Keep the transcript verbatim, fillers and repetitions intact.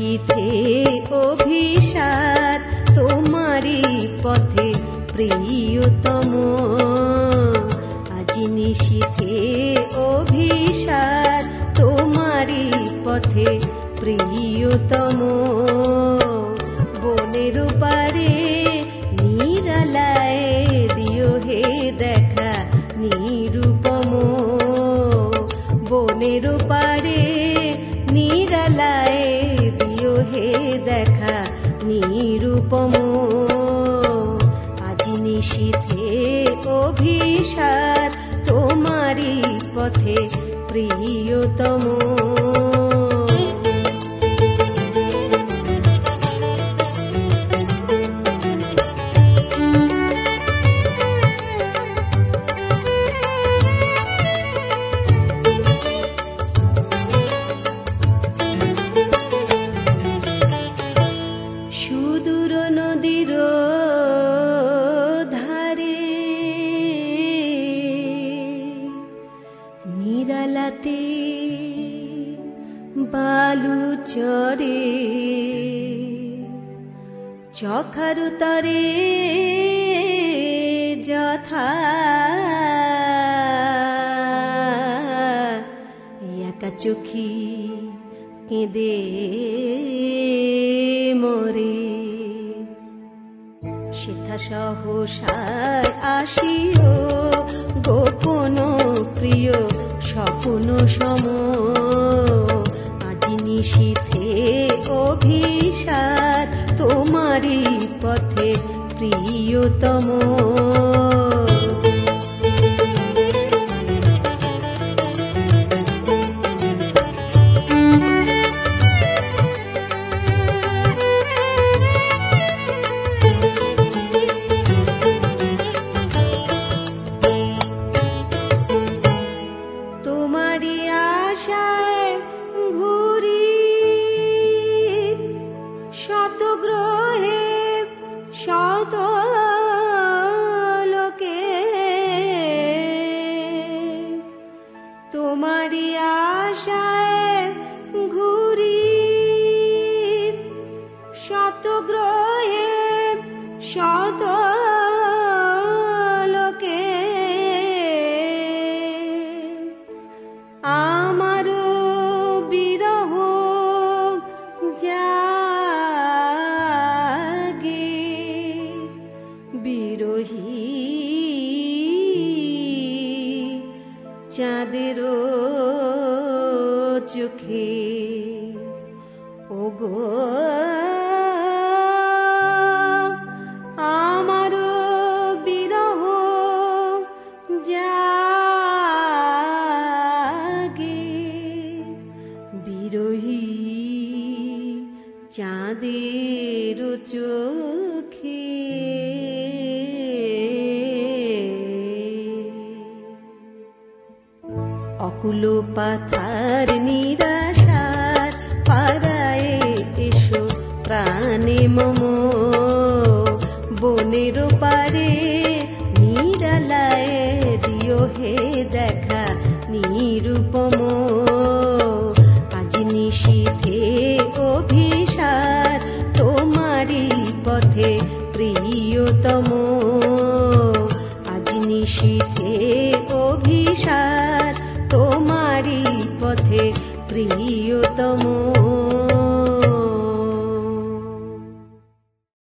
নিশীথে অভিসার তোমারি পথে প্রিয়তম, আজি নিশীথে অভিসার তোমারি পথে প্রিয়তম। বনের পারে নিরালায় দিও হে দেখা নিরূপম, বনের পারে নিরালায় দিও হে দেখা নিরূপম। আজি নিশীথে অভিসার তোমারি পথে প্রিয়তম। সুদূর নদীর ধারে নিরালাতে বালু চরে, চখার তরে যথা একা চোখী কেঁদে মরে। সেথা সহসায় আসিও গোপন প্রিয় স্বপ্ন সম, আজি নিশীথে অভিসার তোমারি পথে প্রিয়তম। তোমারি আশায় ঘুরি শত গ্রহে শত লোকে, তোমারি আশায় ঘুরি শত গ্রহে শত লোকে। আমার বিরহ জাগে বিরহী চাঁদের চোখে, ওগো আমার বিরহ জাগে বিরহী চাঁদের চোখে। অকুল পাথার নিরাশার পারায়ে এসো প্রাণে মম, বনের পারে নিরালায় দিও হে দেখা নিরূপম। আজি নিশীথে অভিসার তোমারি পথে প্রিয়তম, আজি নিশীথে অভিসার তোমারি পথে প্রিয়তম।